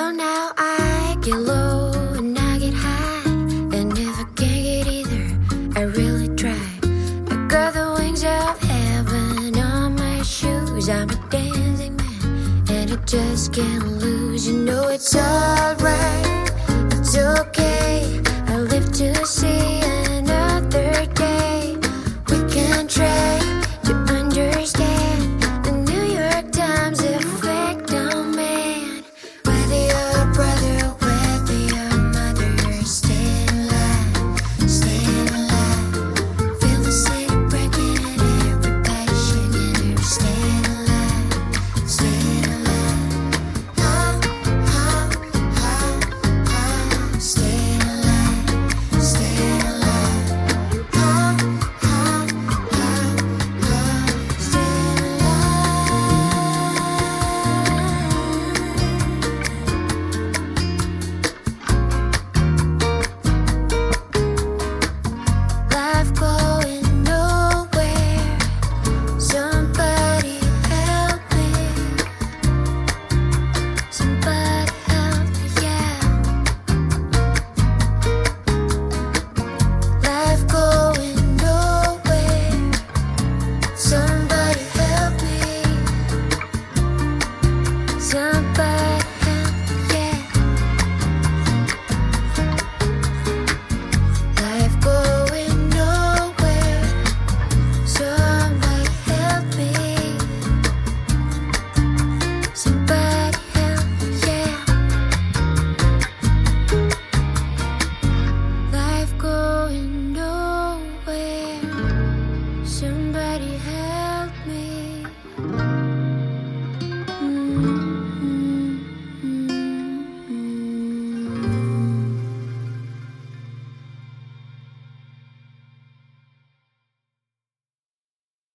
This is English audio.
So now I get low and I get high, and if I can't get either, I really try. I got the wings of heaven on my shoes. I'm a dancing man, and I just can't lose. You know it's alright, it's okay. I live to see